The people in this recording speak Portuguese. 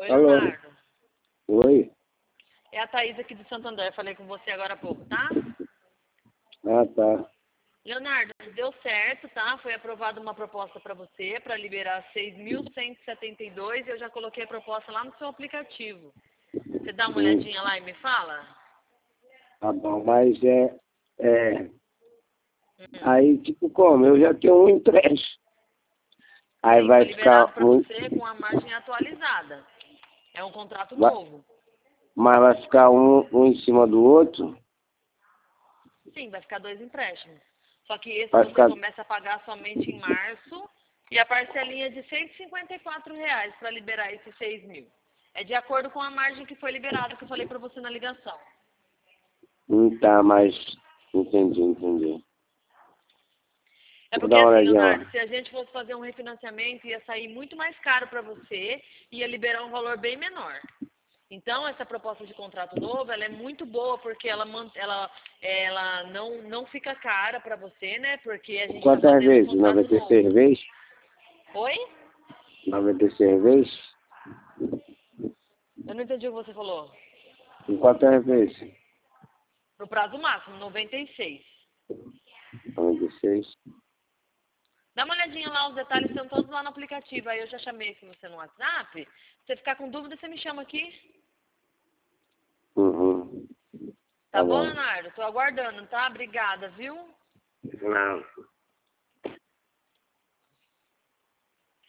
Oi, Alô? Leonardo. Oi? É a Thaís aqui do Santo André. Falei com você agora há pouco, tá? Ah, tá. Leonardo, deu certo, tá? Foi aprovada uma proposta para você, para liberar 6.172 e eu já coloquei a proposta lá no seu aplicativo. Você dá uma Sim, olhadinha lá e me fala? tá bom, mas Hum. aí tipo como? Eu já tenho um empréstimo. Aí Sim, foi vai liberado ficar para você com a margem atualizada. É um contrato vai, novo. mas vai ficar um em cima do outro? Sim, vai ficar 2 empréstimos. Só que esse Vai você ficar, começa a pagar somente em março e a parcelinha de R$ 154 para liberar esses 6.000. É de acordo com a margem que foi liberada, que eu falei para você na ligação. tá, mas entendi. É Vou porque dar uma assim, olhadinha Leonardo, lá. se a gente fosse fazer um refinanciamento, ia sair muito mais caro para você e ia liberar um valor bem menor. Então, essa proposta de contrato novo, ela é muito boa, porque ela não fica cara para você, né? Porque a gente está Quantas fazendo um vezes? contrato novo. 96 vezes? Oi? 96 vezes? Eu não entendi o que você falou. Em quantas vezes? No prazo máximo, 96. 96. Dá uma olhadinha lá, os detalhes estão todos lá no aplicativo. Aí eu já chamei aqui você no WhatsApp. Se você ficar com dúvida, você me chama aqui. Uhum. Tá Tá bom, bom. Leonardo? Tô aguardando, tá? Obrigada, viu? Não.